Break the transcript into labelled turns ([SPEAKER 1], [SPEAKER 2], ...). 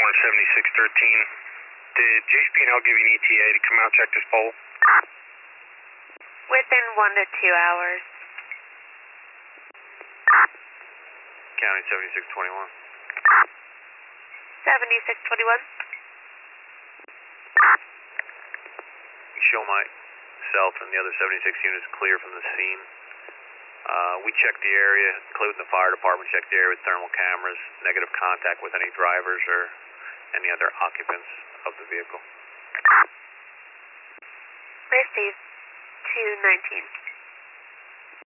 [SPEAKER 1] 7613. Did JSP&L give you an ETA to come out and check this pole?
[SPEAKER 2] Within 1 to 2 hours.
[SPEAKER 3] County 7621.
[SPEAKER 2] 7621.
[SPEAKER 3] Show myself and the other 76 units clear from the scene. We checked the area, including the fire department, checked the area with thermal cameras, negative contact with any drivers or any other occupants of the vehicle.
[SPEAKER 2] Received 219.